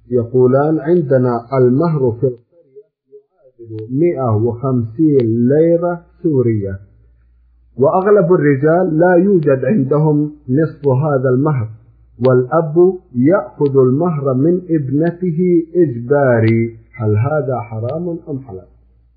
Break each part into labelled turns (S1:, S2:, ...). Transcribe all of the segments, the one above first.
S1: يقولان عندنا المهر في القرية يعادل 150 ليرة سورية، وأغلب الرجال لا يوجد عندهم نصف هذا المهر، والأب يأخذ المهر من ابنته إجباري. هل هذا حرام أم حلال؟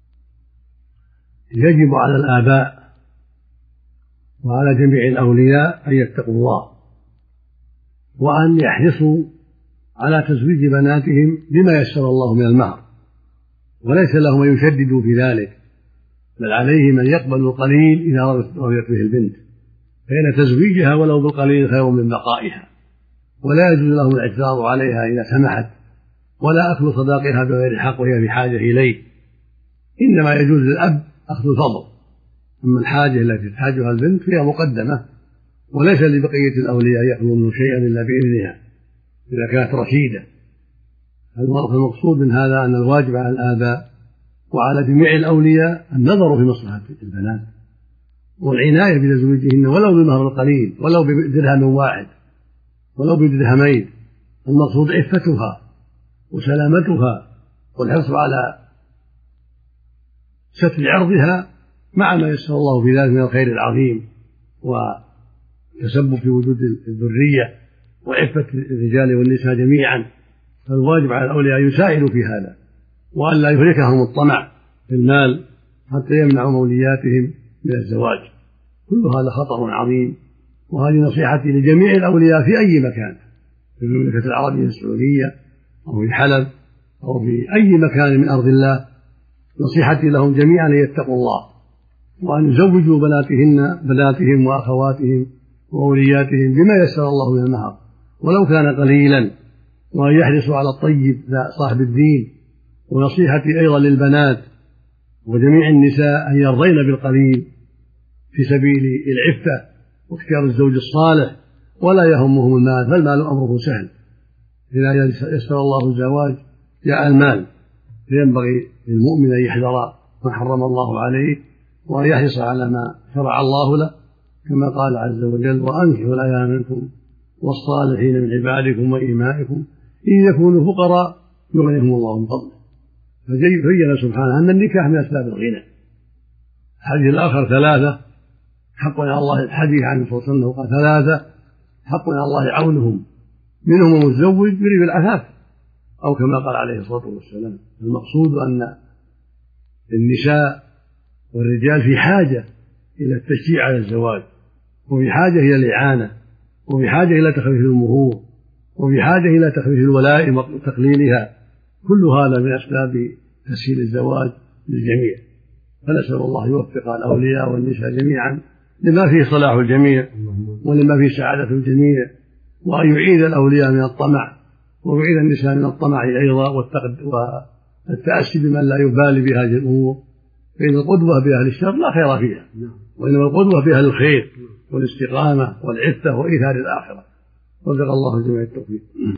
S2: يجب على الآباء وعلى جميع الأولياء أن يتقوا الله وأن يحرصوا على تزويج بناتهم بما يسر الله من المهر، وليس لهم أن يشددوا في ذلك، بل عليهم أن يقبلوا القليل إذا رضيت به البنت، فإن تزويجها ولو بالقليل خير من بقائها، ولا يجوز لهم الاعتراض عليها إذا سمحت، ولا أكل صداقها بغير حق وهي بحاجة إليه. إنما يجوز للأب أخذ الفضل، أما الحاجة التي تحتاجها البنت فهي مقدمة، وليس لبقية الأولياء يأخذوا منه شيئا إلا بإذنها إذا كانت رشيدة. المقصود من هذا أن الواجب على الآباء وعلى جميع الأولياء النظر في مصلحة البنات والعناية بتزويجهن ولو بالمهر القليل، ولو بدرهم واحد، ولو بدرهمين. المقصود عفتها وسلامتها والحرص على ستر عرضها مع ما يسر الله في ذلك من الخير العظيم وتسبب في وجود الذرية وعفة الرجال والنساء جميعا. فالواجب على الأولياء أن يساعدوا في هذا، وأن لا يهلكهم الطمع في المال حتى يمنعوا مولياتهم من الزواج. كل هذا خطر عظيم، وهذه نصيحتي لجميع الأولياء في أي مكان، في المملكة العربية السعودية أو في حلب أو في أي مكان من أرض الله. نصيحتي لهم جميعا أن يتقوا الله وأن يزوجوا بناتهم وأخواتهم وأولياتهم بما يسر الله من المهر ولو كان قليلا، وأن يحرصوا على الطيب صاحب الدين. ونصيحتي أيضا للبنات وجميع النساء أن يرضين بالقليل في سبيل العفة واختيار الزوج الصالح، ولا يهمهم المال، فالمال أمره سهل، إذا يسر الله الزواج جاء المال. فينبغي للمؤمن أن يحذر ما حرم الله عليه وأن يحرص على ما شرع الله له، كما قال عز وجل: وأنكحوا الأيام منكم والصالحين من عبادكم وإمائكم إن يكونوا فقراء يغنيهم الله من فضله. فبين سبحانه أن النكاح من أسباب الغنى. الحديث الآخر: ثلاثة حق على الله، الحديث عن الرسول صلى الله عليه وسلم قال: ثلاثة حق على الله عونهم، منهم المتزوج يريد العفاف، أو كما قال عليه الصلاة والسلام. المقصود أن النساء والرجال في حاجة إلى التشجيع على الزواج، وفي حاجة إلى الإعانة، وفي حاجة إلى تخفيف المهور، وفي حاجة إلى تخفيف الولائم وتقليلها. كل هذا من أسباب تسهيل الزواج للجميع. فنسأل الله يوفق الأولياء والنساء جميعا لما فيه صلاح الجميع ولما فيه سعادة الجميع، وأن يعيد الأولياء من الطمع ويعيد النساء من الطمع أيضا والتأسي بمن لا يبالي بهذه الأمور، فإن القدوة بأهل الشر لا خير فيها، وإنما القدوة بأهل الخير والاستقامة والعفة وإيثار الآخرة. رزق الله الجميع التوفيق.